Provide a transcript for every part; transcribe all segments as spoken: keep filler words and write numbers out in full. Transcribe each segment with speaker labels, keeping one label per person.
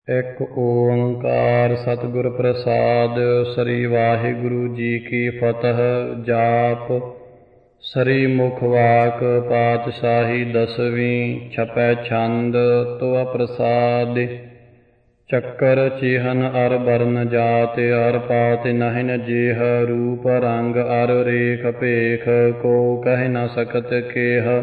Speaker 1: ਇੱਕ ਓੰਕਾਰ ਸਤਿਗੁਰ ਪ੍ਰਸਾਦ। ਸ੍ਰੀ ਵਾਹਿਗੁਰੂ ਜੀ ਕੀ ਫਤਿਹ। ਜਾਪ ਸ੍ਰੀ ਮੁਖ ਵਾਕ ਪਾਤਸ਼ਾਹੀ ਦਸਵੀਂ। ਛਪੈ ਛੰਦ ਤੁਅ ਪ੍ਰਸਾਦ। ਚੱਕਰ ਚਿਹਨ ਅਰ ਬਰਨ ਜਾਤ ਅਰ ਪਾਤ ਨਹਿਨ ਜੇਹ। ਰੂਪ ਰੰਗ ਅਰ ਰੇਖ ਭੇਖ ਕੋ ਕਹਿ ਨ ਸਕਤ ਕੇਹ।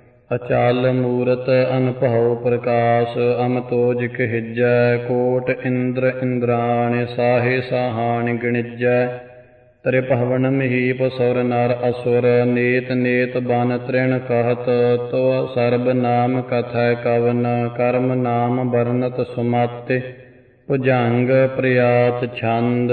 Speaker 1: ਅਚਲ ਮੂਰਤ ਅਨਭਉ ਪ੍ਰਕਾਸ਼ ਅਮਤੋਜ ਕਹਿਜੈ। ਕੋਟ ਇੰਦਰ ਇੰਦਰਾਣ ਸਾਹੇ ਸਾਹਾਣ ਗਣਿਜੈ। ਤ੍ਰਿਭਵਨ ਮਹੀਪ ਸੁਰ ਨਰ ਅਸੁਰ ਨੇਤ ਨੇਤ ਬਨ ਤ੍ਰਿਣ ਕਹਿਤ। ਤੁਅ ਸਰਬ ਨਾਮ ਕਥੈ ਕਵਨ ਕਰਮ ਨਾਮ ਬਰਨਤ ਸੁਮਤਿ। ਭੁਜੰਗ ਪ੍ਰਿਆਤ ਛੰਦ।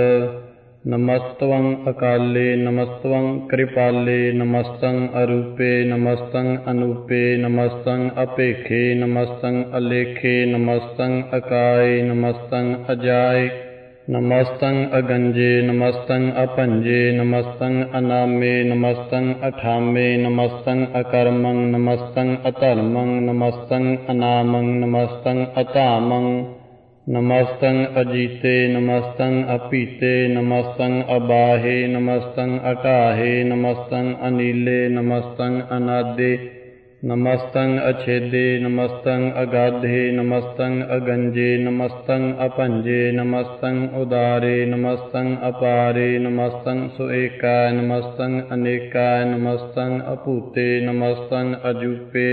Speaker 1: ਨਮਸਤਵੰ ਅਕਾਲੇ ਨਮਸਤਵੰ ਕ੍ਰਿਪਾਲੇ ਨਮਸਤੰ ਅਰੂਪੇ ਨਮਸਤੰ ਅਨੂਪੇ ਨਮਸਤੰ ਅਭੇਖੇ ਨਮਸਤੰ ਅਲੇਖੇ ਨਮਸਤੰ ਅਕਾਏ ਨਮਸਤੰ ਅਜਾਏ ਨਮਸਤੰ ਅਗੰਜੇ ਨਮਸਤੰ ਅਭੰਜੇ ਨਮਸਤੰ ਅਨਾਮੇ ਨਮਸਤੰ ਅਠਾਮੇ ਨਮਸਤੰ ਅਕਰਮੰ ਨਮਸਤੰ ਅਧਰਮੰ ਨਮਸਤੰ ਅਨਾਮੰ ਨਮਸਤੰ ਅਧਾਮੰ ਨਮਸਤੰ ਅਜੀਤੇ ਨਮਸਤੰ ਅਪੀਤੇ ਨਮਸਤੰ ਅਬਾਹੇ ਨਮਸਤੰ ਅਟਾਹੇ ਨਮਸਤੰ ਅਨੀਲੇ ਨਮਸਤੰ ਅਨਾਦੇ ਨਮਸਤੰ ਅਛੇਦੇ ਨਮਸਤੰ ਅਗਾਧੇ ਨਮਸਤੰ ਅਗੰਜੇ ਨਮਸਤੰ ਅਭੰਜੇ ਨਮਸਤੰ ਉਦਾਰੇ ਨਮਸਤੰ ਅਪਾਰੇ ਨਮਸਤੰ ਸੁਏਕਾਇ ਨਮਸਤੰ ਅਨੇਕਾਇ ਨਮਸਤੰ ਅਭੂਤੇ ਨਮਸਤੰ ਅਜੂਪੇ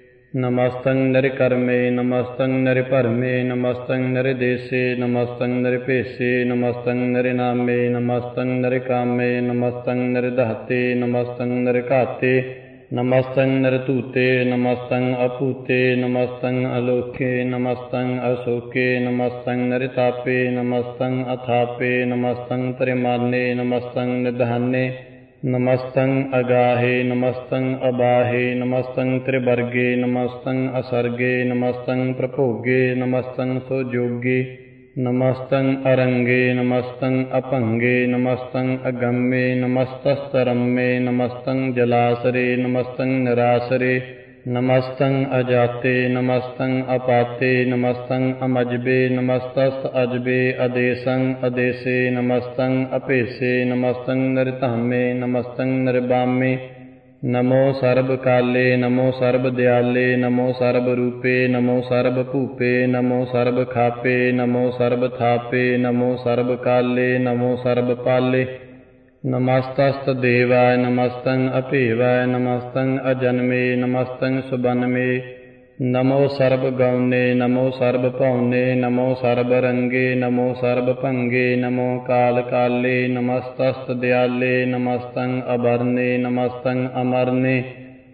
Speaker 1: ਨਮਸਤੰ ਨਿਰਕਰਮੇ ਨਮਸਤੰ ਨਿਰਭਰਮੇ ਨਮਸਤੰ ਨਿਰਦੇਸੇ ਨਮਸਤੰ ਨਿਰਭੇਸੇ ਨਮਸਤੰ ਨਿਰਨਾਮੇ ਨਮਸਤੰ ਨਿਰਕਾਮੇ ਨਮਸਤੰ ਨਿਰਧਾਤੇ ਨਮਸਤੰ ਨਿਰਘਾਤੇ ਨਮਸਤੰ ਨਿਰਧੂਤੇ ਨਮਸਤੰ ਅਭੂਤੇ ਨਮਸਤੰ ਅਲੋਕੇ ਨਮਸਤੰ ਅਸ਼ੋਕੇ ਨਮਸਤੰ ਨਿਰਤਾਪੇ ਨਮਸਤੰ ਅਥਾਪੇ ਨਮਸਤੰ ਤ੍ਰਿਮਾਨੇ ਨਮਸਤੰ ਨਿਧਾਨੇ ਨਮਸਤੰ ਅਗਾਹੇ ਨਮਸਤੰ ਅਬਾਹੇ ਨਮਸਤੰ ਤ੍ਰਿਵਰਗੇ ਨਮਸਤੰ ਅਸਰਗੇ ਨਮਸਤੰ ਪ੍ਰਭੋਗੇ ਨਮਸਤੰ ਸੁਜੋਗੇ ਨਮਸਤੰ ਅਰੰਗੇ ਨਮਸਤੰ ਅਭੰਗੇ ਨਮਸਤੰ ਅਗੰਮੇ ਨਮਸਤਸਤਰੰਮੇ ਨਮਸਤੰ ਜਲਾਸਰੇ ਨਮਸਤੰ ਨਿਰਾਸਰੇ ਨਮਸਤੰ ਅਜਾਤੇ ਨਮਸਤੰ ਅਪਾਤੇ ਨਮਸਤੰ ਅਮਜਬੇ ਨਮਸਤਸ ਅਜਬੇ ਅਦੇਸੰ ਅਦੇਸੇ ਨਮਸਤੰ ਅਭੇਸੇ ਨਮਸਤੰ ਨਿਰਧਾਮੇ ਨਮਸਤੰ ਨਿਰਬਾਮੇ ਨਮੋ ਸਰਬ ਕਾਲੇ ਨਮੋ ਸਰਬ ਦਿਆਲੇ ਨਮੋ ਸਰਬ ਰੂਪੇ ਨਮੋ ਸਰਬ ਭੂਪੇ ਨਮੋ ਸਰਬ ਖਾਪੇ ਨਮੋ ਸਰਬ ਥਾਪੇ ਨਮੋ ਸਰਬ ਕਾਲੇ ਨਮੋ ਸਰਬ ਪਾਲੇ ਨਮਸਤਸਤ ਦੇਵਾय ਨਮਸਤੰ ਅਭੇਵਾय ਨਮਸਤੰ ਅਜਨਮੇ ਨਮਸਤੰ ਸੁਬਨਮੇ ਨਮੋ ਸਰਬ ਗੌਨੇ ਨਮੋ ਸਰਬ ਭਉਨੇ ਨਮੋ ਸਰਬ ਰੰਗੇ ਨਮੋ ਸਰਬ ਭੰਗੇ ਨਮੋ ਕਾਲ ਕਾਲੇ ਨਮਸਤਸਤ ਦਿਆਲੇ ਨਮਸਤੰ ਅਬਰਨੇ ਨਮਸਤੰ ਅਮਰਨੇ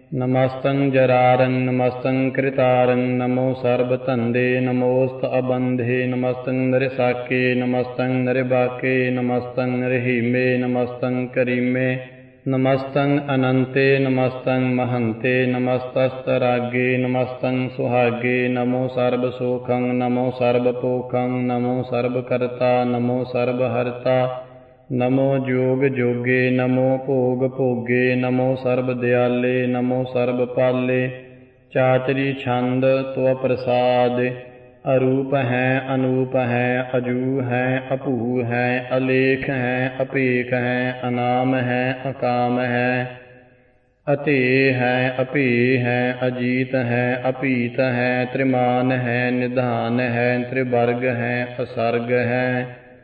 Speaker 1: ਨਮਸਤੰ ਜਰਾਰੰ ਨਮਸਤੰ ਕ੍ਰਿਤਾਰੰ ਨਮੋ ਸਰਬ ਧੰਦੇ ਨਮੋਸਤ ਅਬੰਧੇ ਨਮਸਤੰ ਨਿਰਸਾਕੇ ਨਮਸਤੰ ਨਿਰਬਾਕੇ ਨਮਸਤੰ ਨਿਰਹੀਮੇ ਨਮਸਤੰ ਕਰੀਮੇ ਨਮਸਤੰ ਅਨੰਤੇ ਨਮਸਤੰ ਮਹੰਤੇ ਨਮਸਤਸਤ ਰਾਗੇ ਨਮਸਤੰ ਸੁਹਾਗੇ ਨਮੋ ਸਰਬ ਸੋਖੰ ਨਮੋ ਸਰਬ ਪੋਖੰ ਨਮੋ ਸਰਬ ਕਰਤਾ ਨਮੋ ਸਰਬ ਹਰਤਾ ਨਮੋ ਜੋਗ ਜੋਗੇ ਨਮੋ ਭੋਗ ਭੋਗੇ ਨਮੋ ਸਰਬ ਦਿਆਲੇ ਨਮੋ ਸਰਬ ਪਾਲੇ। ਚਾਚਰੀ ਛੰਦ ਤੁਅ ਪ੍ਰਸਾਦ। ਅਰੂਪ ਹੈ ਅਨੂਪ ਹੈ ਅਜੂ ਹੈ ਅਭੂ ਹੈ ਅਲੇਖ ਹੈ ਅਭੇਖ ਹੈ ਅਨਾਮ ਹੈ ਅਕਾਮ ਹੈ ਅਤੇਹ ਹੈ ਅਭੇ ਹੈ ਅਜੀਤ ਹੈ ਅਭੀਤ ਹੈ ਤ੍ਰਿਮਾਨ ਹੈ ਨਿਧਾਨ ਹੈ ਤ੍ਰਿਵਰਗ ਹੈ ਅਸਰਗ ਹੈ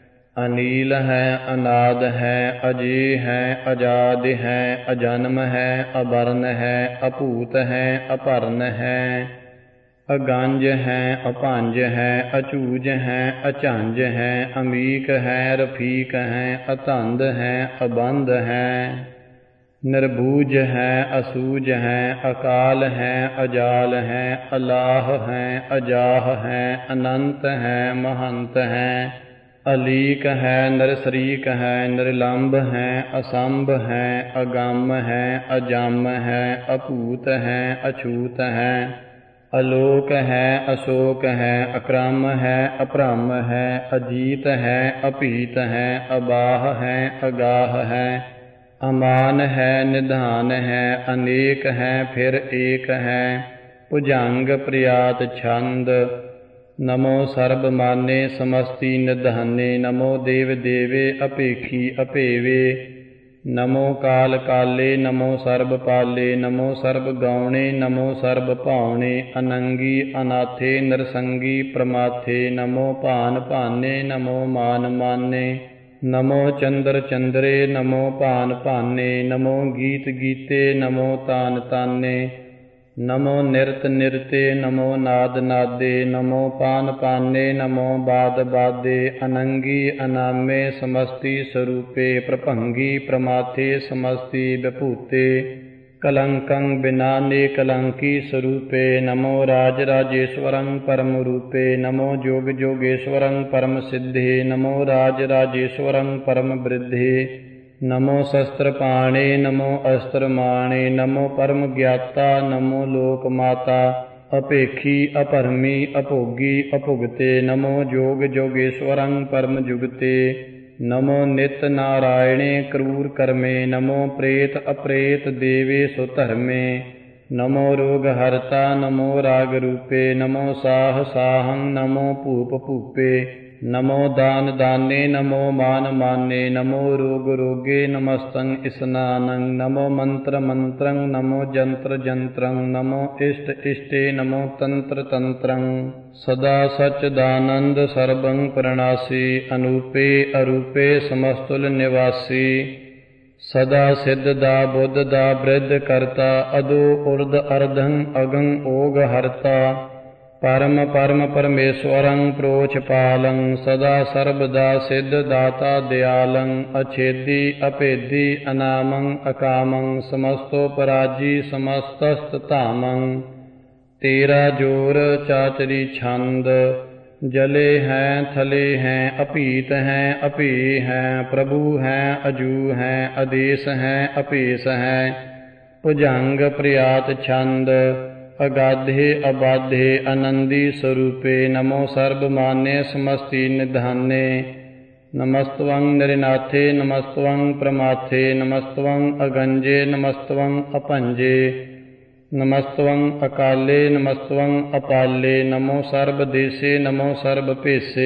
Speaker 1: ਅਨੀਲ ਹੈ ਅਨਾਦ ਹੈ ਅਜੇ ਹੈ ਅਜਾਦ ਹੈ ਅਜਨਮ ਹੈ ਅਬਰਨ ਹੈ ਅਭੂਤ ਹੈ ਅਭਰਨ ਹੈ ਅਗੰਜ ਹੈ ਅਭੰਜ ਹੈ ਅਚੂਜ ਹੈ ਅਝੰਜ ਹੈ ਅਮੀਕ ਹੈ ਰਫੀਕ ਹੈ ਅਧੰਦ ਹੈ ਅਬੰਧ ਹੈ ਨਿਰਬੂਜ ਹੈ ਅਸੂਜ ਹੈ ਅਕਾਲ ਹੈ ਅਜਾਲ ਹੈ ਅਲਾਹ ਹੈ ਅਜਾਹ ਹੈ ਅਨੰਤ ਹੈ ਮਹੰਤ ਹੈ ਅਲੀਕ ਹੈ ਨਿਰਸਰੀਕ ਹੈ ਨਿਰਲੰਭ ਹੈ ਅਸੰਭ ਹੈ ਅਗੰਮ ਹੈ ਅਜੰਮ ਹੈ ਅਭੂਤ ਹੈ ਅਛੂਤ ਹੈ ਅਲੋਕ ਹੈ ਅਸ਼ੋਕ ਹੈ ਅਕ੍ਰਮ ਹੈ ਅਭ੍ਰਮ ਹੈ ਅਜੀਤ ਹੈ ਅਭੀਤ ਹੈ ਅਬਾਹ ਹੈ ਅਗਾਹ ਹੈ ਅਮਾਨ ਹੈ ਨਿਧਾਨ ਹੈ ਅਨੇਕ ਹੈ ਫਿਰ ਏਕ ਹੈ। ਭੁਜੰਗ ਪ੍ਰਿਆਤ ਛੰਦ। नमो सर्वमान्ये समस्ति निधाने। नमो देव देवे अपेखी अपेवे। नमो काल काले नमो सर्ब पाले। नमो सर्ब गौणे नमो सर्ब भावणे। अनंगी अनाथे नरसंगी प्रमाथे। नमो भान भाने नमो मान माने। नमो चंद्र चंद्रे नमो भान भाने। नमो गीत गीते नमो तान ताने। नमो निरत निरते नमो नाद नादे। नमो पान पाने नमो बाद बादे। अनंगी अनामे समस्ति स्वरूपे। प्रभंगी प्रमाथे समस्ति विभूते। कलंकं बिनाने कलंकी स्वरूपे। नमो राज राजेश्वरं परम रूपे। नमो जोग जोगेश्वरं परम सिद्धे। नमो राज राजेश्वरं परम वृद्धे। नमो शस्त्र पाणे नमो अस्त्र माणे। नमो परम ज्ञाता नमो लोक माता। अपेखी अपरमी अभोगी अभुगते। नमो जोग जोगेश्वरं परम जुगते। नमो नित्य नारायणे क्रूर कर्मे। नमो प्रेत अप्रेत देवे सुधर्मे। नमो रोग हरता नमो राग रूपे। नमो साह साहं नमो भूप भूपे। नमो दान दाने नमो मान माने। नमो रोग रोगे नमस्तं स्नानं। नमो मंत्र मंत्रं नमो जंत्र जंत्रं। नमो इष्ट इष्टे नमो तंत्र तंत्रं। सदा सच्चिदानंद सर्वं प्रणासी। अनूपे अरूपे समस्तुल निवासी। सदा सिद्ध दा बुद्ध दा वृद्ध करता। अदो उर्ध अर्धं अगं ओग हरता। परम परम परमेश्वरं प्रोछ पालं। सदा सर्वदा सिद्ध दाता दयालं। अछेदी अभेदी अनामं अकामं। समस्तो पराजी समस्तस्त धामं। तेरा जोर चाचरी छंद। जले हैं थले हैं अपीत हैं अपी हैं। प्रभु हैं अजू हैं आदेश हैं अपेश हैं। भुजंग प्रयात छंद। अगाधे अबाधे आनंदी स्वरूपे। नमो सर्वमान्ये समस्ति निधाने। नमस्त्वं नृनाथे नमस्त्वं प्रमाथे। नमस्त्वं अगंजे नमस्त्वं अपंजे। नमस्त्वं अकाले नमस्त्वं अपाले। नमो सर्वदेशे नमो सर्वभेषे।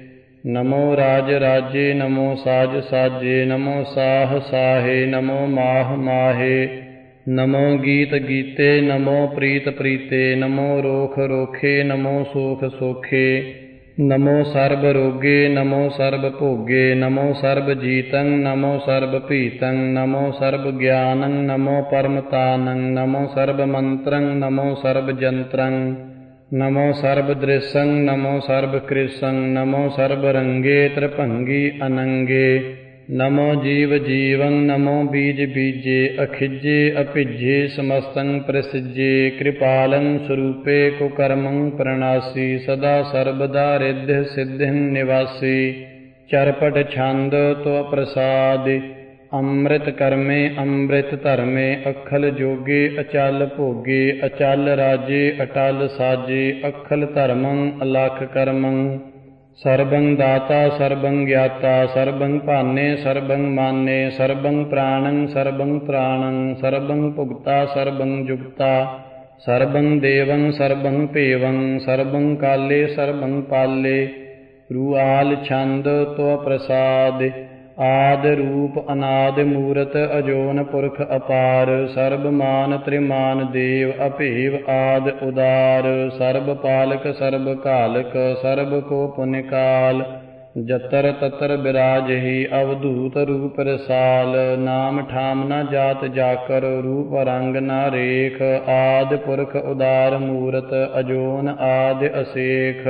Speaker 1: नमो राज राजे नमो साज साजे। नमो साह साहे नमो माह माहे। नमो गीत गीते नमो प्रीत प्रीते। नमो रोख रोखे नमो सोख सोखे। नमो सर्व रोगे नमो सर्व भोगे। नमो सर्व जीतं नमो सर्व पीतं। नमो सर्व ज्ञानं नमो परमतानं। नमो सर्व मंत्रं नमो सर्व जंत्रं। नमो सर्व दृशं नमो सर्व कृशं। नमो सर्व रंगे त्रिभंगी अनंगे। नमो जीव जीवं नमो बीज बीजे। अखिजे अभिजे समस्तं प्रसिजे। कृपालं स्वरूपे कुकर्मं प्रणासी। सदा सर्वदा रिद्धि सिद्धिं निवासी। चरपट छंद तो प्रसाद। अमृत कर्मे अमृत धर्मे। अखल जोगे अचल भोगे। अचल राजे अटल साजे। अखल धर्मं अलख कर्मं। सर्वं दाता सर्वं ज्ञाता। सर्वं भाने सर्वं माने। सर्वं प्राणं सर्वं त्राणं। सर्वं भुगता सर्वं जुगता। सर्वं देवं सर्वं पेवं। सर्वं काले सर्वं पाले। रुआल छंद तो प्रसाद। आद रूप अनाद मूरत अजोन पुरख अपार। सर्वमान त्रिमान देव अभेव आद उदार। सर्व पालक सर्व कालक सर्व को पुण्य काल। जतर ततर विराजहि अवधूत रूप रसाल। नाम ठाम न जात जाकर रूप रंग न रेख। आद पुरख उदार मूरत अजोन आद असेख।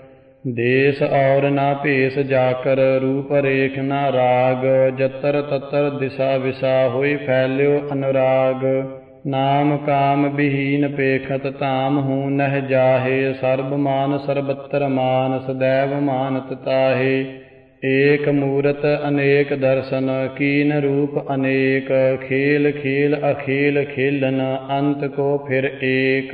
Speaker 1: देश और ना भेष जाकर रूप रेख न राग। जतर ततर दिशा विशा होई फैल्यो अनुराग। नाम काम विहीन पेखत ताम हूँ नह जाहे। सर्व मान सर्वत्र मान सदैव मानत ताहे। एक मूरत अनेक दर्शन कीन रूप अनेक। खेल खेल अखेल खेलन अंत को फिर एक।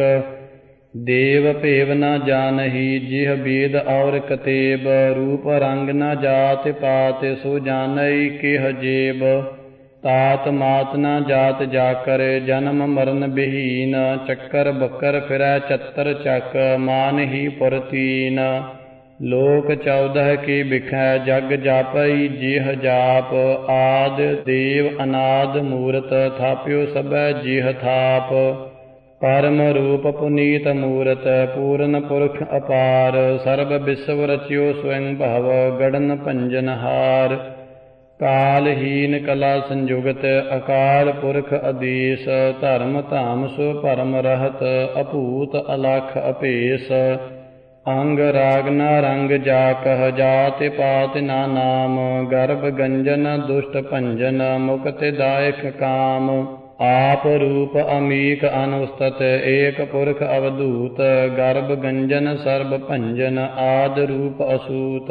Speaker 1: देव भेव न जानही जिह वेद और कतेब। रूप रंग न जात पात सो जानई केह जेब। ਤਾਤ ਮਾਤ ਨ ਜਾਤ ਜਾਕਰ ਜਨਮ ਮਰਨ ਬਿਹੀਨ ਚੱਕਰ ਬੱਕਰ ਫਿਰੈ ਚੱਤਰ ਚੱਕ ਮਾਨਹੀ ਪੁਰ ਤੀਨ ਲੋਕ ਚੌਦਹ ਕੀ ਬਿਖੈ ਜਗ ਜਾਪਈ ਜਿਹ ਜਾਪ ਆਦ ਦੇਵ ਅਨਾਦ ਮੂਰਤ ਥਾਪਿਓ ਸਭੈ ਜਿਹ ਥਾਪ ਪਰਮ ਰੂਪ ਪੁਨੀਤ ਮੂਰਤ ਪੂਰਨ ਪੁਰਖ ਅਪਾਰ ਸਰਬ ਵਿਸਵ ਰਚਿਓ ਸਵੈੰ ਭਵ ਗੜਨ ਭੰਜਨ ਹਾਰ ਕਾਲਹੀਨ ਕਲਾ ਸੰਜੁਗਤ ਅਕਾਲ ਪੁਰਖ ਅਦੀਸ ਧਰਮ ਧਾਮ ਸੋ ਭਰਮ ਰਹਤ ਅਭੂਤ ਅਲਖ ਅਭੇਸ ਅੰਗ ਰਾਗ ਨ ਰੰਗ ਜਾ ਕਹ ਜਾਤਿ ਪਾਤਿ ਨਾ ਨਾਮ ਗਰਭ ਗੰਜਨ ਦੁਸ਼ਟ ਭੰਜਨ ਮੁਕਤਿ ਦਾਇਕ ਕਾਮ ਆਪ ਰੂਪ ਅਮੀਕ ਅਨੁਸਤਤ ਏਕ ਪੁਰਖ ਅਵਧੂਤ ਗਰਭ ਗੰਜਨ ਸਰਬ ਭੰਜਨ ਆਦ ਰੂਪ ਅਸੂਤ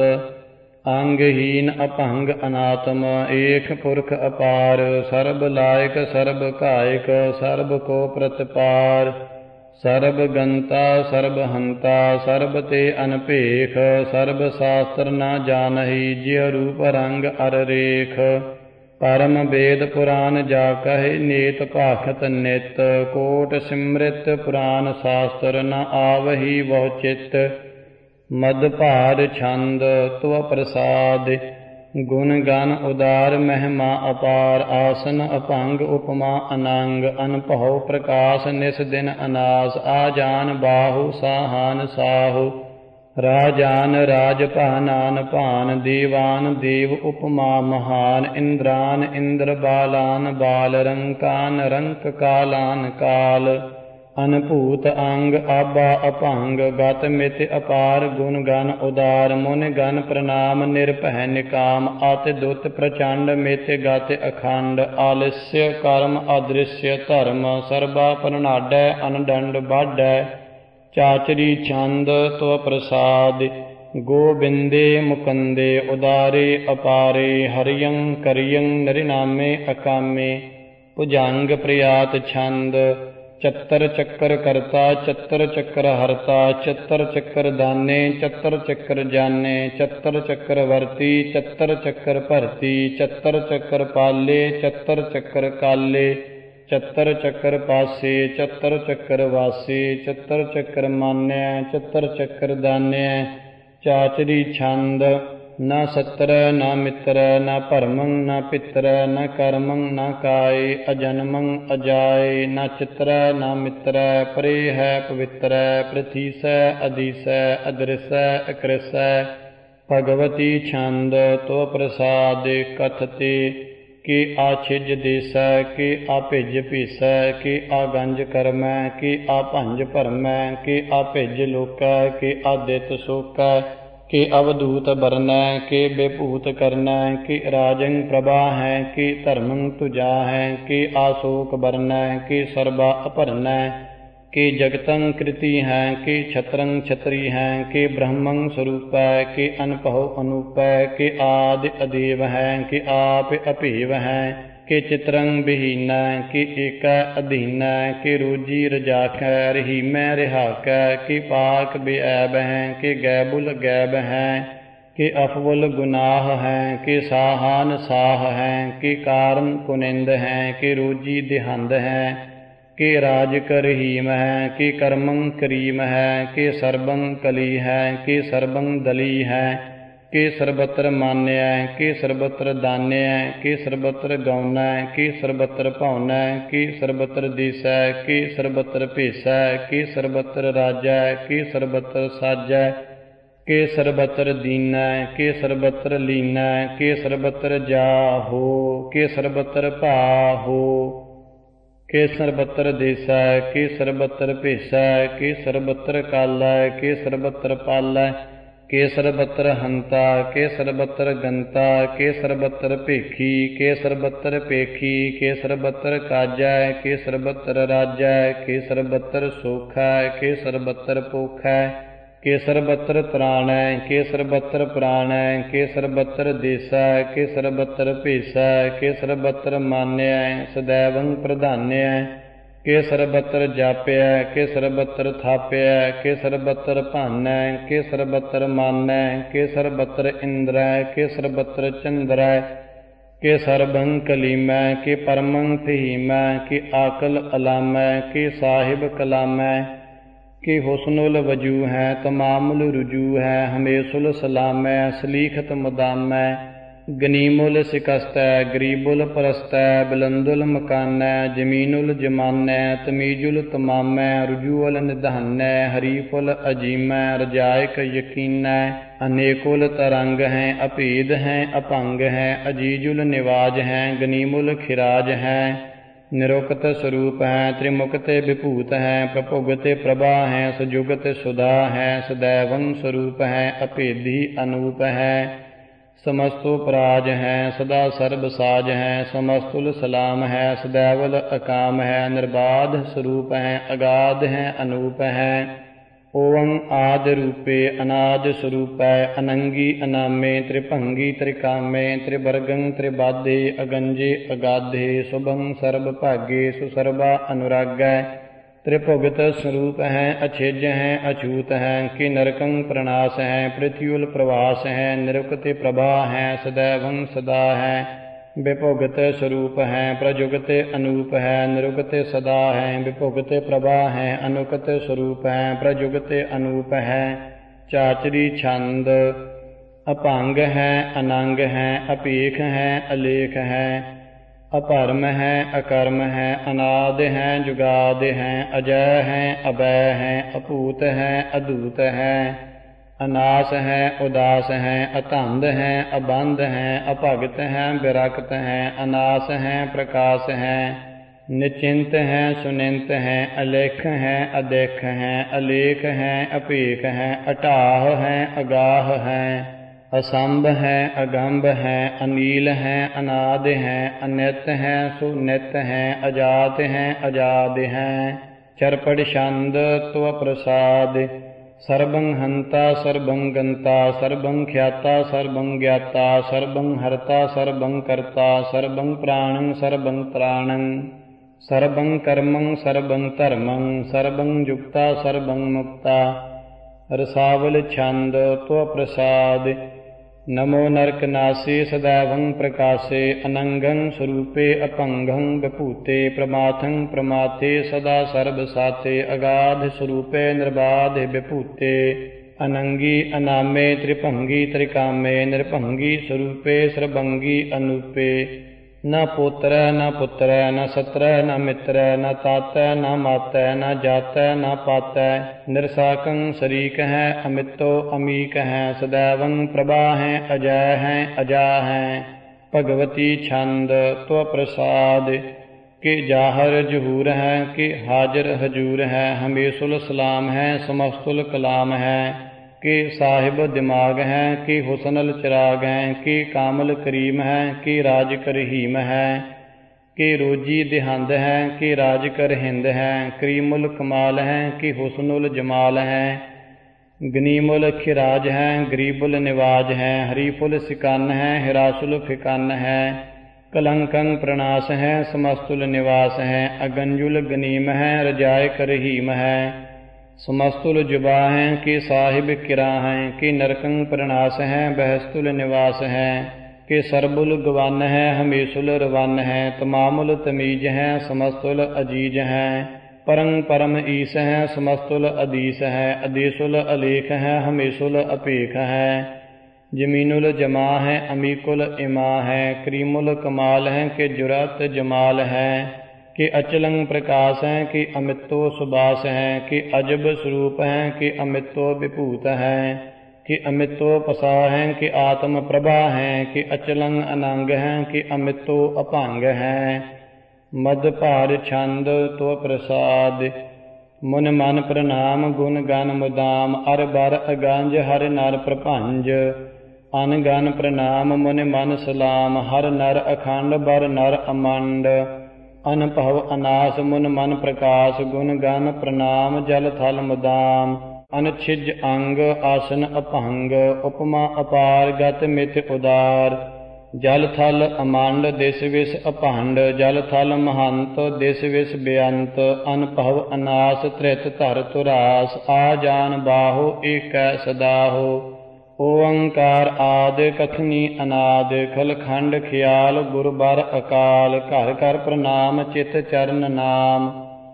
Speaker 1: ਅੰਗਹੀਨ ਅਭੰਗ ਅਨਾਤਮ ਏਕ ਪੁਰਖ ਅਪਾਰ ਸਰਬ ਲਾਇਕ ਸਰਬ ਕਾਇਕ ਸਰਬ ਕੋ ਪ੍ਰਤਿਪਾਰ ਸਰਬ ਗੰਤਾ ਸਰਬ ਹੰਤਾ ਸਰਬ ਤੇ ਅਨਭੇਖ ਸਰਬ ਸ਼ਾਸਤਰ ਨਾ ਜਾਣਹੀ ਜਿਹ ਰੂਪ ਰੰਗ ਅਰ ਰੇਖ ਪਰਮ ਵੇਦ ਪੁਰਾਨ ਜਾ ਕਹੇ ਨੇਤ ਭਾਖਤ ਨਿਤ ਕੋਟ ਸਿਮ੍ਰਿਤ ਪੁਰਾਨ ਸ਼ਾਸਤਰ ਨ ਆਵਹੀ ਬਹੁ ਚਿਤ ਮਦ ਭਾਰ ਛੰਦ ਤੁਵ ਪ੍ਰਸਾਦ ਗੁਣ ਗਨ ਉਦਾਰ ਮਹਿਮਾ ਅਪਾਰ ਆਸਨ ਅਭੰਗ ਉਪਮਾ ਅਨੰਗ ਅਨਭਉ ਪ੍ਰਕਾਸ਼ ਨਿਸ ਦਿਨ ਅਨਾਸ ਆ ਜਾਨ ਬਾਹੂ ਸਾਹਾਨ ਸਾਹੂ ਰਾਜਾਨ ਰਾਜ ਭਾਨਾਨ ਭਾਨ ਦੀਵਾਨ ਦੇਵ ਉਪਮਾ ਮਹਾਨ ਇੰਦਰਾਨ ਇੰਦਰ ਬਾਲਾਨ ਬਾਲ ਰੰਕਾਨ ਰੰਕ ਕਾਲਾਨ ਕਾਲ ਅਨਭੂਤ ਅੰਗ ਆਬਾ ਅਭੰਗ ਗਤ ਮਿਤ ਅਪਾਰ ਗੁਣ ਗਨ ਉਦਾਰ ਮੁਨ ਗਨ ਪ੍ਰਣਾਮ ਨਿਰਭੈ ਨਿਕਾਮ ਆਤਿ ਦੁਤ ਪ੍ਰਚੰਡ ਮਿਤ ਗਤ ਅਖੰਡ ਆਲਸਯ ਕਰਮ ਅਦ੍ਰਿਸ਼ਯ ਧਰਮ ਸਰਬਾ ਪ੍ਰਨਾਡੈ ਅਨਡੰਡ ਬਾਢੈ ਚਾਚਰੀ ਛੰਦ ਤੁਵ ਪ੍ਰਸਾਦ ਗੋਬਿੰਦੇ ਮੁਕੰਦੇ ਉਦਾਰੇ ਅਪਾਰੇ ਹਰਿਯੰ ਕਰਿਯੰ ਨਰਿਨਾਮੇ ਅਕਾਮੇ ਭੁਜੰਗ ਪ੍ਰਿਆਤ ਛੰਦ ਚੱਤਰ ਚੱਕਰ ਕਰਤਾ ਚੱਤਰ ਚੱਕਰ ਹਰਤਾ ਚੱਤਰ ਚੱਕਰ ਦਾਨੇ ਚੱਤਰ ਚੱਕਰ ਜਾਨੇ ਚੱਤਰ ਚੱਕਰ ਵਰਤੀ ਚੱਤਰ ਚੱਕਰ ਭਰਤੀ ਚੱਤਰ ਚੱਕਰ ਪਾਲੇ ਚੱਤਰ ਚੱਕਰ ਕਾਲੇ ਚੱਤਰ ਚੱਕਰ ਪਾਸੇ ਚੱਤਰ ਚੱਕਰ ਵਾਸੇ ਚੱਤਰ ਚੱਕਰ ਮਾਨਿਆ ਚੱਤਰ ਚੱਕਰ ਦਾਨਿਆ ਚਾਚਰੀ ਛੰਦ ਨਾ ਸਤਰ ਨਾ ਮਿੱਤਰ ਨਾ ਭਰਮੰ ਨਾ ਪਿੱਤਰ ਨਾ ਕਰਮੰ ਨਾ ਕਾਇ ਅਜਨਮੰ ਅਜਾਇ ਨਾ ਚਿਤਰ ਨਾ ਮਿੱਤਰ ਪਰੇ ਹੈ ਪਵਿੱਤਰ ਪ੍ਰਥੀਸੈ ਅਦੀਸੈ ਅਦ੍ਰਿਸੈ ਅਕ੍ਰਿਸੈ ਭਗਵਤੀ ਛੰਦ ਤੋ ਪ੍ਰਸਾਦ ਕਥਤੇ ਕਿ ਆ ਛਿਜ ਦੇਸੈ ਕਿ ਆ ਭਿਜ ਭੀਸੈ ਕਿ ਆ ਗੰਜ ਕਰਮੈ ਕਿ ਆ ਭੰਜ ਭਰਮੈ ਕਿ ਆ ਭਿਜ ਲੋਕੈ ਕਿ ਆ ਦਿਤ ਸੋਕੈ ਕਿ ਅਵਧੂਤ ਬਰਨੈ ਕਿ ਬੇਭੂਤ ਕਰਨੈ ਕਿ ਰਾਜੰ ਪ੍ਰਭਾ ਹੈ ਕਿ ਧਰਮੰ ਤੁਜਾ ਹੈ ਕਿ ਆਸੋਕ ਬਰਨੈ ਕਿ ਸਰਬਾ ਅਭਰਨੈ ਕਿ ਜਗਤੰ ਕ੍ਰਿਤੀ ਹੈ ਕਿ ਛਤਰੰ ਛਤਰੀ ਹੈ ਕਿ ਬ੍ਰਹਮੰ ਸਰੂਪੈ ਕਿ ਅਨਭਉ ਅਨੂਪੈ ਕਿ ਆਦਿ ਅਦੇਵ ਹੈ ਕਿ ਆਪ ਅਭੇਵ ਹੈ ਕਿ ਚਿਤਰੰ ਬਿਹੀਨੈ ਕਿ ਏਕੈ ਅਧੀਨੈ ਕਿ ਰੋਜੀ ਰਜਾਖੈ ਰਹੀਮੈ ਰਿਹਾਕੈ ਕਿ ਪਾਕ ਬੇਐਬ ਹੈ ਕਿ ਗੈਬੁਲ ਗੈਬ ਹੈ ਕਿ ਅਫਵਲ ਗੁਨਾਹ ਹੈ ਕਿ ਸਾਹਾਨ ਸਾਹ ਹੈ ਕਿ ਕਾਰਨ ਕੁਨਿੰਦ ਹੈ ਕਿ ਰੋਜੀ ਦਿਹੰਦ ਹੈ ਕਿ ਰਾਜਕ ਰਹੀਮ ਹੈ ਕਿ ਕਰਮੰ ਕਰੀਮ ਹੈ ਕਿ ਸਰਬੰ ਕਲੀ ਹੈ ਕਿ ਸਰਬੰ ਦਲੀ ਹੈ ਕਿ ਸਰਬਤਰ ਮਾਨਿਆ ਕਿ ਸਰਬਤਰ ਦਾਨਿਆ ਕਿ ਸਰਬਤਰ ਗਾਉਨੈ ਕਿ ਸਰਬਤਰ ਭਾਉਨੈ ਕਿ ਸਰਬਤਰ ਦੀਸੈ ਕਿ ਸਰਬਤਰ ਭੇਸੈ ਕਿ ਸਰਬਤਰ ਰਾਜੈ ਕਿ ਸਰਬਤਰ ਸਾਜੈ ਕਿ ਸਰਬਤਰ ਦੀਨੈ ਕਿ ਸਰਬਤਰ ਲੀਨੈ ਕਿ ਸਰਬਤਰ ਜਾਹੋ ਕਿ ਸਰਬਤਰ ਭਾਹੋ ਕਿ ਸਰਬਤਰ ਦੇਸੈ ਕਿ ਸਰਬਤਰ ਭੇਸੈ ਕਿ ਸਰਬਤਰ ਕਾਲੈ ਕਿ ਸਰਬਤਰ ਪਾਲੈ ਕਿ ਸਰਬਤਰ ਹੰਤਾ ਕਿ ਸਰਬਤਰ ਗੰਤਾ ਕਿ ਸਰਬਤਰ ਭੇਖੀ ਕਿ ਸਰਬਤਰ ਭੇਖੀ ਕਿ ਸਰਬਤਰ ਕਾਜੈ ਕਿ ਸਰਬਤਰ ਰਾਜੈ ਕਿ ਸਰਬਤਰ ਸੋਖੈ ਕਿ ਸਰਬਤਰ ਪੋਖੈ ਕਿ ਸਰਬਤਰ ਤ੍ਰਾਣੈ ਕਿ ਸਰਬਤਰ ਪ੍ਰਾਣੈ ਕਿ ਸਰਬਤਰ ਦੇਸੈ ਕਿ ਸਰਬਤਰ ਭੇਸੈ ਕਿ ਸਰਬਤਰ ਮਾਨਿਐ ਸਦੈਵੰ ਪ੍ਰਧਾਨਿਐ ਕਿ ਸਰਬਤਰ ਜਾਪਿਐ ਕਿ ਸਰਬਤਰ ਥਾਪਿਐ ਕਿ ਸਰਬਤਰ ਭਾਨੈ ਕਿ ਸਰਬਤਰ ਮਾਨੈ ਕਿ ਸਰਬਤਰ ਇੰਦਰੈ ਕਿ ਸਰਬਤਰ ਚੰਦਰੈ के सर्बं कलीमै के परमं फहीमै के आकल अलामै के साहिब कलामै कि हुस्नुल वजू है तमामुल रुजू है हमेशुल सलामै सलीखत मुदामै गनीमुल सिकस्तै गरीबुल परस्तै बुलंदुल मकानै जमीनुल जमानै तमीजुल तमामै रुजूअल निधानै हरीफुल अजीमै रजायक यकीनै अनेकुल तरंग हैं अभेद हैं अभंग हैं अजीजुल निवाज हैं गनीमुल खिराज हैं निरुक्त स्वरूप है त्रिमुक्त विभूत है प्रभुगत प्रभा है सजुगत सुधा है सदैवं स्वरूप है अभेदी अनूप है समस्तो पराज है सदा सर्ब साज है समस्तुल सलाम है सदैवल अकाम है निर्बाध स्वरूप है अगाध है अनूप है ओवं आद रूपे अनाद स्वरूपै अनंगी अनामे त्रिभंगी त्रिकामे त्रिवर्गं त्रिबाधे अगंजे अगाधे शुभं सर्व भागे सुसर्वा अनुरागै त्रिभुगत स्वरूप है अछेज है अछूत है कि नरकं प्रणाश है पृथ्वीउल प्रवास है निरुक्त प्रभा है सदैवं सदा है विभुगत स्वरूप है प्रजुगत अनूप है निरुगत सदा है विभुगत प्रभा है अनुगत स्वरूप है प्रजुगत अनूप है चाचरी छंद अभंग है अनंग है अपेख है अलेख है अपरम है अकर्म है अनाद है जुगाद है अजय है अभय है अपूत है अदूत है अनास है उदास है अतंद है अबंध है अभगत है विरक्त है अनास है प्रकाश है निचिंत है सुनिंत है अलेख है अदेख है अलेख है अपेख है अटाह है अगाह है असंभ है अगंभ है अनील है अनाद है अनित है सुनित है अजात है अजाद है चरपड़ छंद त्व प्रसाद सर्वं हंता सर्वं गंता सर्वं ख्याता सर्वं ज्ञाता सर्वं हरता सर्वं कर्ता सर्वं प्राणं सर्वं त्राणं सर्वं कर्मं सर्वं धर्मं सर्वं युक्ता सर्वं मुक्ता रसावल छंद त्व प्रसाद नमो नरकनासे सदैवं प्रकाशे अनंगं स्वरूपे अपंगं विभूते प्रमाथं प्रमाथे सदा सर्वसाते अगाध स्वरूपे निर्बाध विभूते अनंगी अनामे त्रिभंगी त्रिकामे निर्भंगी स्वरूपे सर्वंगी अनूपे न पुत्र न पुत्र न सत्र न मित्र न तात न मात न जात न पात निरसाकं शरीक है अमितो अमीक है सदैवं प्रभा है अजय है अजा है भगवती छंद त्व प्रसाद के जाहर जहूर है कि हाजिर हजूर है हमेशुल सलाम है समस्तुल कलाम है कि साहिब दिमाग है कि हुसनल चिराग है कि कामल करीम है कि राज कर हीम है कि रोजी दिहंद है कि राज कर हिंद है करीमुल कमाल है कि हुसनुल जमाल है गनीमुल खिराज है गरीबुल निवाज है हरीफुल सिकन है हिरासुल फिकन है कलंकं प्रणाश है समस्तुल निवास है अगंजुल गनीम है रजाय कर हीम है समस्तुल जुबा है कि साहिब किरा है कि नरकं प्रणाश है बहस्तुल निवास है कि सरबुल गवन है हमेशुल रवन है तमामुल तमीज है समस्तुल अजीज है परं परम ईस है समस्तुल अदीस है अदीसुल अलेख है हमेशुल अपेख है जमीनुल जमा है अमीकुल इमा है करीमुल कमाल है कि जुरत जमाल है कि अचलं प्रकाश है कि अमितो सुबास है कि अजब स्वरूप है कि अमितो विभूत है कि अमितो पसा है कि आत्म प्रभा है कि अचलं अनंग है कि अमितो अभंग है मद भार छंद तो प्रसाद मुन मन प्रणाम गुण गन मुदाम अर बर अगंज हर नर प्रभंज अन गन प्रणाम मुन मन सलाम हर नर अखंड बर नर अमंड अनभव अनास मुन मन प्रकाश गुण गन प्रणाम जल थल मुदाम अनछिज अंग आसन अभंग उपमा अपार गत मित उदार जल थल अमंड दिस विस अभंड जल थल महंत दिस विस बेअंत अनभव अनास त्रित धर तुरास आ जान बाहो एक सदाहो ਓੰਕਾਰ ਆਦਿ ਕਥਨੀ ਅਨਾਦ ਖਲਖੰਡ ਖਿਆਲ ਗੁਰ ਬਰ ਅਕਾਲ ਘਰ ਘਰ ਪ੍ਰਣਾਮ ਚਿਤ ਚਰਨ ਨਾਮ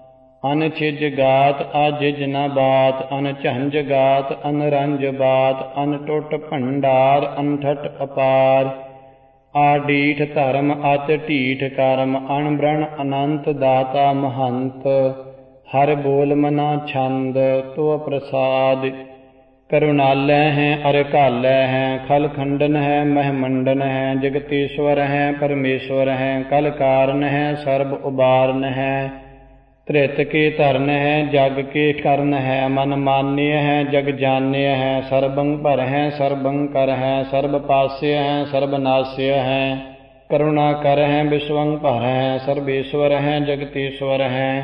Speaker 1: ਅਨ ਛਿਜ ਗਾਤ ਅਜਿਜ ਨ ਬਾਤ ਅਨ ਝੰਜ ਗਾਤ ਅਨ ਰੰਜ ਬਾਤ ਅਨ ਟੁੱਟ ਭੰਡਾਰ ਅਨਠਟ ਅਪਾਰ ਆਡੀਠ ਧਰਮ ਅਤ ਢੀਠ ਕਰਮ ਅਣਬ੍ਰਣ ਅਨੰਤ ਦਾਤਾ ਮਹੰਤ ਹਰ ਬੋਲ ਮਨਾ ਛੰਦ ਤੋ ਪ੍ਰਸਾਦ ਕਰੁਣਾਲੈ ਹੈ ਅਰਕਾਲੈ ਹੈ ਖਲ ਖੰਡਨ ਹੈ ਮਹਿਮੰਡਨ ਹੈ ਜਗਤੀਸ਼ਵਰ ਹੈ ਪਰਮੇਸ਼ਵਰ ਹੈ ਕਲ ਕਾਰਨ ਹੈ ਸਰਬ ਉਬਾਰਨ ਹੈ ਧ੍ਰਿਤ ਕੇ ਧਰਨ ਹੈ ਜਗ ਕੇ ਕਰਨ ਹੈ ਮਨ ਮਾਨਿਯ ਹੈ ਜਗ ਜਾਣਿਯ ਹੈ ਸਰਬੰ ਭਰ ਹੈ ਸਰਬੰ ਕਰ ਹੈ ਸਰਬ ਪਾਸਯ ਹੈ ਸਰਬ ਨਾਸਯ ਹੈ ਕਰੁਣਾ ਕਰ ਹੈ ਵਿਸ਼ਵੰ ਭਰ ਹੈ ਸਰਬੇਸ਼ਵਰ ਹੈ ਜਗਤੀਸ਼ਵਰ ਹੈ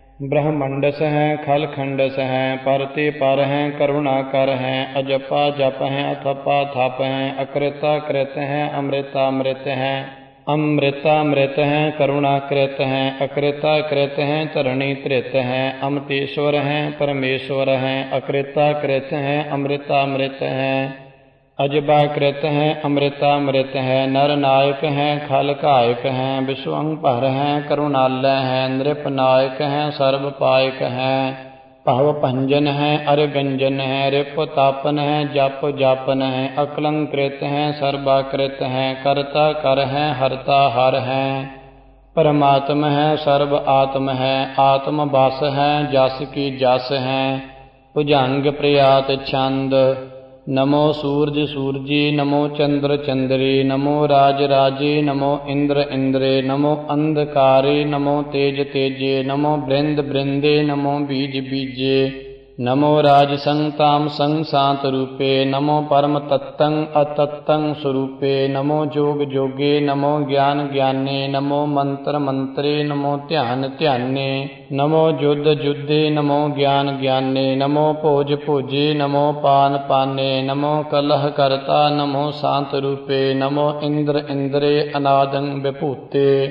Speaker 1: ਬ੍ਰਹਮੰਡਸ ਹੈ ਖਲ ਖੰਡਸ ਹੈ ਪਰ ਤੇ ਪਰ ਹੈ ਕਰੁਣਾ ਕਰ ਹੈ ਅਜਪਾ ਜਪ ਹੈ ਅਥਪਾ ਥਪ ਹੈ ਅਕ੍ਰਿਤਾ ਕ੍ਰਿਤ ਹੈ ਅੰਮ੍ਰਿਤਾ ਅੰਮ੍ਰਿਤ ਹੈ ਅੰਮ੍ਰਿਤਾ ਅੰਮ੍ਰਿਤ ਹੈ ਕਰੁਣਾ ਕ੍ਰਿਤ ਹੈ ਅਕ੍ਰਿਤਾ ਕ੍ਰਿਤ ਹੈ ਧਰਣੀ ਧ੍ਰਿਤ ਹੈ ਅਮਤੇਸ਼ਵਰ ਹੈ ਪਰਮੇਸ਼ਵਰ ਹੈ ਅਕ੍ਰਿਤਾ ਕ੍ਰਿਤ ਹੈ ਅੰਮ੍ਰਿਤਾ ਅੰਮ੍ਰਿਤ ਹੈ ਅਜਬਾ ਕ੍ਰਿਤ ਹੈ ਅੰਮ੍ਰਿਤਾ ਅੰਮ੍ਰਿਤ ਹੈ ਨਰ ਨਾਇਕ ਹੈ ਖਲ ਕਾਇਕ ਹੈ ਵਿਸ਼ਵੰ ਭਰ ਹੈ ਕਰੁਣਾਲੈ ਹੈ ਨ੍ਰਿਪ ਨਾਇਕ ਹੈ ਸਰਬ ਪਾਇਕ ਹੈ ਭਵ ਭੰਜਨ ਹੈ ਅਰ ਗੰਜਨ ਹੈ ਰਿਪ ਤਾਪਨ ਹੈ ਜਪ ਜਾਪਨ ਹੈ ਅਕਲੰਕ੍ਰਿਤ ਹੈ ਸਰਬਾਕ੍ਰਿਤ ਹੈ ਕਰਤਾ ਕਰ ਹੈ ਹਰਤਾ ਹਰ ਹੈ ਪਰਮਾਤਮ ਹੈ ਸਰਬ ਆਤਮ ਹੈ ਆਤਮ ਬਸ ਹੈ ਜਸ ਕੀ ਜਸ ਹੈ ਭੁਜੰਗ ਪ੍ਰਿਆਤ ਛੰਦ ਨਮੋ ਸੂਰਜ ਸੂਰਜੀ ਨਮੋ ਚੰਦਰ ਚੰਦਰੀ ਨਮੋ ਰਾਜ ਰਾਜੇ ਨਮੋ ਇੰਦਰ ਇੰਦਰੇ ਨਮੋ ਅੰਧਕਾਰੇ ਨਮੋ ਤੇਜ ਤੇਜੇ ਨਮੋ ਬ੍ਰਿੰਦ ਬ੍ਰਿੰਦੇ ਨਮੋ ਬੀਜ ਬੀਜੇ ਨਮੋ ਰਾਜ ਸੰਤਾਮ ਸੰਗ ਸਾਤ ਰੂਪੇ ਨਮੋ ਪਰਮ ਤਤੰ ਅਤਤੰ ਸਰੂਪੇ ਨਮੋ ਜੋਗ ਜੋਗੇ ਨਮੋ ਗਿਆਨ ਗਿਆਨੇ ਨਮੋ ਮੰਤਰ ਮੰਤਰੇ ਨਮੋ ਧਿਆਨ ਧਿਆਨੇ ਨਮੋ ਜੁਧ ਜੁਧੇ ਨਮੋ ਗਿਆਨ ਗਿਆਨੇ ਨਮੋ ਭੋਜ ਭੋਜੇ ਨਮੋ ਪਾਨ ਪਾਨੇ ਨਮੋ ਕਲਹ ਕਰਤਾ ਨਮੋ ਸਾਤ ਰੂਪੇ ਨਮੋ ਇੰਦਰ ਇੰਦਰੇ ਅਨਾਦੰ ਵਿਭੂਤੇ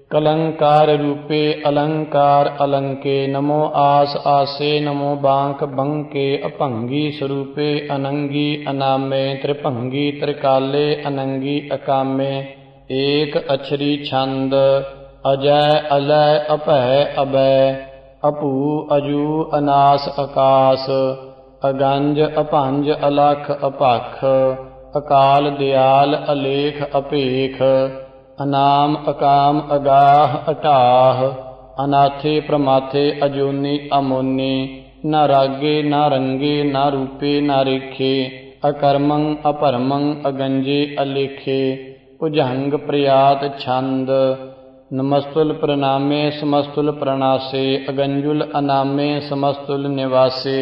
Speaker 1: ਕਲੰਕਾਰ ਰੂਪੇ ਅਲੰਕਾਰ ਅਲੰਕੇ ਨਮੋ ਆਸ ਆਸੇ ਨਮੋ ਬਾਂਕ ਬੰਕੇ ਅਭੰਗੀ ਸਰੂਪੇ ਅਨੰਗੀ ਅਨਾਮੇ ਤ੍ਰਿਭੰਗੀ ਤ੍ਰਿਕਾਲੇ ਅਨੰਗੀ ਅਕਾਮੇ ਏਕ ਅਛਰੀ ਛੰਦ ਅਜੈ ਅਲੈ ਅਭੈ ਅਬੈ ਅਪੂ ਅਜੂ ਅਨਾਸ ਆਕਾਸ ਅਗੰਜ ਅਭੰਜ ਅਲਖ ਅਪਖ ਅਕਾਲ ਦਿਆਲ ਅਲੇਖ ਅਪੇਖ ਅਨਾਮ ਅਕਾਮ ਅਗਾਹ ਅਟਾਹ ਅਨਾਥੇ ਪ੍ਰਮਾਥੇ ਅਜੂਨੀ ਅਮੋਨੀ ਨਾ ਰਾਗੇ ਨਾ ਰੰਗੇ ਨਾ ਰੂਪੇ ਨਾ ਰੇਖੇ ਅਕਰਮੰ ਅਪਰਮੰ ਅਗੰਜੇ ਅਲੇਖੇ ਭੁਜੰਗ ਪ੍ਰਿਆਤ ਛੰਦ ਨਮਸਤੁਲ ਪ੍ਰਣਾਮੇ ਸਮਸਤੁਲ ਪ੍ਰਣਾਸੇ ਅਗੰਜੁਲ ਅਨਾਮੇ ਸਮਸਤੁਲ ਨਿਵਾਸੇ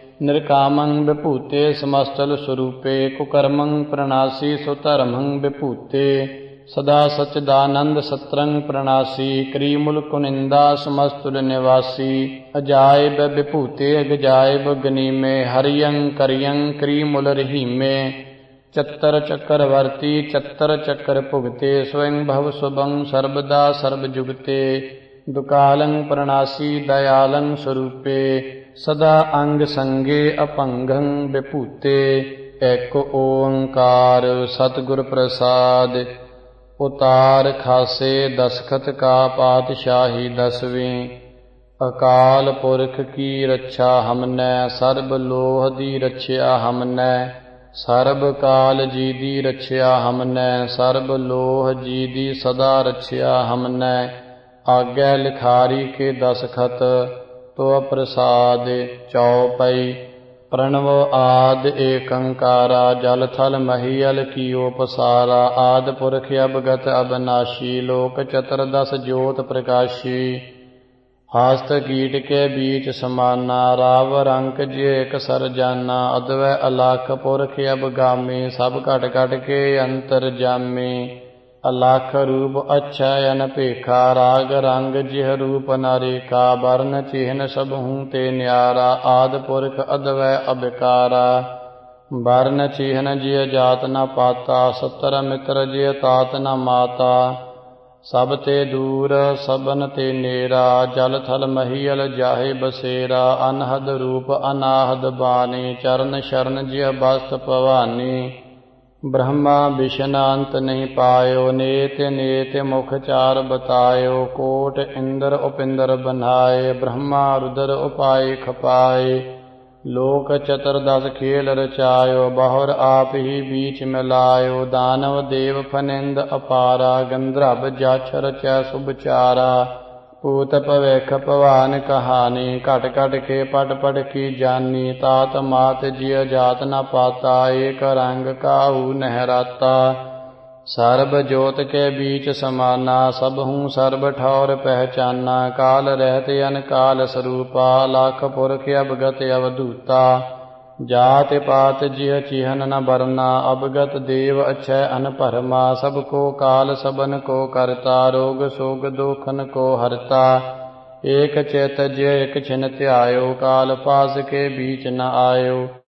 Speaker 1: ਨਿਰਕਾਮੰ ਵਿਭੂਤੇ ਸਮਸਤੁਲ ਸਰੂਪੇ ਕੁਕਰਮੰ ਪ੍ਰਣਾਸੀ ਸੁਧਰਮੰ ਵਿਭੂਤੇ ਸਦਾ ਸਚਿਦਾਨੰਦ ਸਤਰੰਗ ਪ੍ਰਣਾਸੀ ਕਰੀਮੁਲ ਕੁਨਿੰਦਾ ਸਮਸਤੁਲ ਨਿਵਾਸੀ ਅਜਾਇਬ ਵਿਭੂਤੇ ਅਗਜਾਇਬ ਗਨੀਮੇ ਹਰਿਯੰ ਕਰਿਯੰ ਕਰੀਮੁਲ ਰਹੀਮੇ ਚੱਤਰ ਚੱਕਰਵਰਤੀ ਚੱਤਰ ਚੱਕਰ ਭੁਗਤੇ ਸਵਯੰ ਭਵ ਸੁਭੰ ਸਰਬਦਾ ਸਰਬ ਜੁਗਤੇ ਦੁਕਾਲੰ ਪ੍ਰਣਾਸੀ ਦਇਆਲੰ ਸਰੂਪੇ ਸਦਾ ਅੰਗ ਸੰਗੇ ਅਭੰਗੰ ਵਿਭੂਤੇ ਏਕ ਓੰਕਾਰ ਸਤਿਗੁਰ ਪ੍ਰਸਾਦਿ ਉਤਾਰ ਖਾਸੇ ਦਸਖਤ ਕਾ ਪਾਤਸ਼ਾਹੀ ਦਸਵੀਂ ਅਕਾਲ ਪੁਰਖ ਕੀ ਰੱਛਾ ਹਮਨੈ ਸਰਬ ਲੋਹ ਦੀ ਰੱਛਿਆ ਹਮਨੈ ਸਰਬ ਕਾਲ ਜੀ ਦੀ ਰੱਛਿਆ ਹਮਨੈ ਸਰਬ ਲੋਹ ਜੀ ਦੀ ਸਦਾ ਰੱਛਿਆ ਹਮਨੈ ਆਗੈ ਲਿਖਾਰੀ ਕੇ ਦਸਖਤ ਤੋ ਪ੍ਰਸਾਦ ਚਉਪਈ ਪ੍ਰਣਵ ਆਦਿ ਏਕੰਕਾਰਾ ਜਲ ਥਲ ਮਹੀਅਲ ਕੀਓ ਪਸਾਰਾ ਆਦਿ ਪੁਰਖ ਅਵਗਤ ਅਬਨਾਸ਼ੀ ਲੋਕ ਚਤੁਰਦਸ ਜੋਤ ਪ੍ਰਕਾਸ਼ੀ ਹਸਤ ਕੀਟ ਕੇ ਬੀਚ ਸਮਾਨਾ ਰਾਵ ਰੰਕ ਜੇ ਇਕ ਸਰਜਾਨਾ ਅਦਵੈ ਅਲਖ ਪੁਰਖ ਅਬਗਾਮੀ ਸਭ ਘਟ ਘਟ ਕੇ ਅੰਤਰ ਜਾਮੀ ਅਲਖ ਰੂਪ ਅਛੈ ਅਨਪੇਖਾ ਰਾਗ ਰੰਗ ਜਿਹ ਰੂਪ ਨਾਰੇਖਾ ਵਰਨ ਚਿਹਨ ਸਭਹੂ ਤੇ ਨਿਆਰਾ ਆਦਿ ਪੁਰਖ ਅਦਵੈ ਅਬਿਕਾਰਾ ਵਰਨ ਚਿਹਨ ਜਿਹ ਜਾਤ ਨ ਪਾਤਾ ਸਤਰ ਮਿਤਰ ਜਿਹ ਤਾਤ ਨ ਮਾਤਾ ਸਭ ਤੇ ਦੂਰ ਸਭਨ ਤੇ ਨੇਰਾ। ਜਲ ਥਲ ਮਹੀਲ ਜਾਹੇ ਬਸੇਰਾ। ਅਨਹਦ ਰੂਪ ਅਨਾਹਦ ਬਾਣੀ। ਚਰਨ ਸ਼ਰਨ ਜਿ ਬਸਤ ਭਵਾਨੀ। ਬ੍ਰਹਮਾ ਵਿਸ਼ਨ ਅੰਤ ਨਹੀਂ ਪਾਇਓ। ਨੇਤ ਨੇਤ ਮੁਖ ਚਾਰ ਬਤਾਇਓ। ਕੋਟ ਇੰਦਰ ਉਪਿੰਦਰ ਬਨਾਏ। ਬ੍ਰਹਮਾ ਰੁਦਰ ਉਪਾਏ ਖਪਾਏ। ਲੋਕ ਚਤੁਰਦਸ ਖੇਲ ਰਚਾਇਓ। ਬਹੁਰ ਆਪ ਹੀ ਬੀਚ ਮਿਲਾਇਓ। ਦਾਨਵ ਦੇਵ ਫਨਿੰਦ ਅਪਾਰਾ। ਗੰਧਰਵ ਜਛ ਰਚੈ ਸੁਭਚਾਰਾ। ਭੂਤ ਭਵਿਖ ਭਵਾਨ ਕਹਾਨੀ। ਘਟ ਘਟ ਕੇ ਪਟ ਪਟ ਕੀ ਜਾਨੀ। ਤਾਤ ਮਾਤ ਜਿय ਜਾਤ ਨ ਪਾਤਾ। ਏਕ ਰੰਗ ਕਾਹੂ ਨਹਿਰਾਤਾ। ਸਰਬ ਜੋਤ ਕੇ ਬੀਚ ਸਮਾਨਾ। ਸਭਹੂ ਸਰਬ ਠੌਰ ਪਹਿਚਾਨਾ। ਕਾਲ ਰਹਿਤ ਅਨਕਾਲ ਸਰੂਪਾ। ਲਖ ਪੁਰਖ ਅਵਗਤ ਅਵਧੂਤਾ। ਜਾਤ ਪਾਤ ਜਿय ਚਿਹਨ ਨ ਬਰਨਾ। ਅਵਗਤ ਦੇਵ ਅਛੈ ਅਨਭਰਮਾ। ਸਭ ਕੋ ਕਾਲ ਸਭਨ ਕੋ ਕਰਤਾ। ਰੋਗ ਸੋਗ ਦੋਖਨ ਕੋ ਹਰਤਾ। ਏਕ ਚਿਤ ਜਿय ਇਕ ਛਿਨ ਧਿਆਇਓ। ਕਾਲ ਪਾਸ ਕੇ ਬੀਚ ਨ ਆਇਓ।